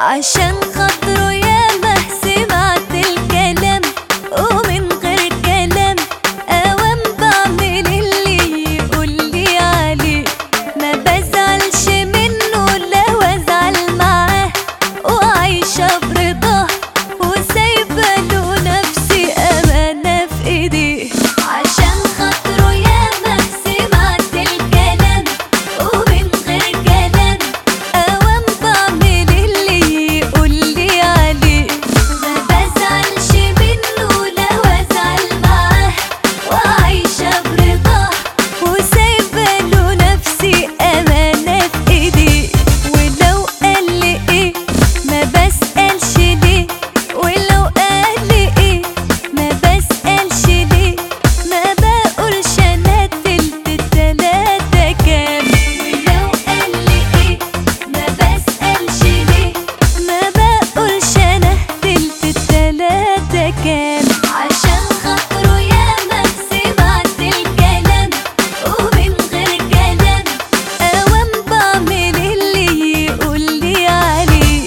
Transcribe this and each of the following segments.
عشان خاطره ياما سمعت الكلام ومن غير كلام اوام بعمل اللي يقولي عليه. ما بزعلش منه لو ازعل معاه، وعايشة برضاه وسايبة له نفسي امانة في ايديه. عشان خاطره ياما سمعت الكلام ومن غير كلام اوام بعمل اللي يقولي عليه. ما بزعلش منه لو ازعل معاه، وعايشة برضاه وسايبة له نفسي امانة في ايديه. ولو قال لي ايه ما بسألش ليه، ولو قال لي ايه ما بسألش ليه. ما بقولش انا تلت التلاتة كام. ولو قال لي ايه ما بسألش ليه، ما بقولش انا تلت التلاتة كام. عشان خاطره ياما سمعت الكلام ومن غير كلام اوام بعمل اللي يقولي عليه.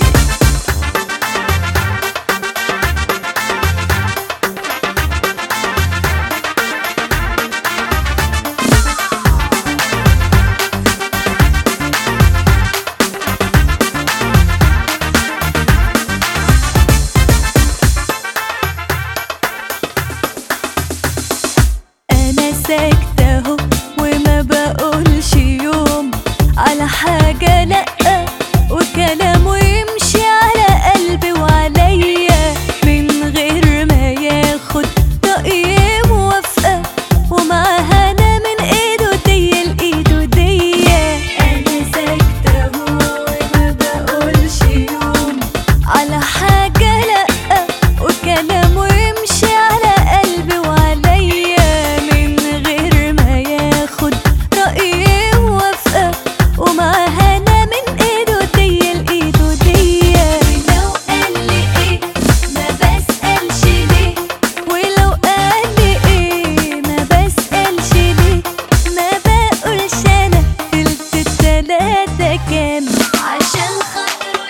انا ساكتة اهو وما بقولش يوم على حاجة لأ، وكلامه يمشي على قلبي وعليا من غير ما ياخد رأيي موافقة، ومعاها انا من ايده ديا لايده ديا. انا ساكتة اهو وما بقولش يوم على حاجة لأ، وكلامه يمشي على قلبي وعليا من غير ما ياخد رأيي موافقة، ومعاها انا من ايده ديا لايده ديا. ولو قال لي ايه ما بسألش ليه، ولو قال لي ايه ما بسألش ليه. ما بقولش انا تلت التلاتة كام. عشان خاطره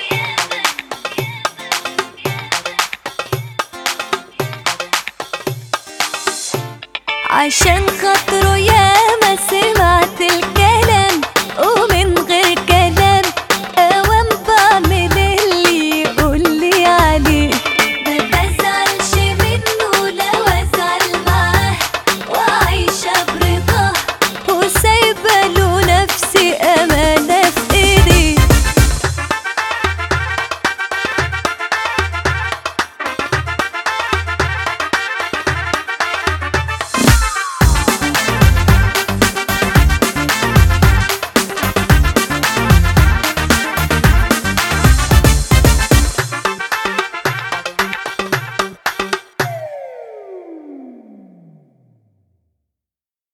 عشان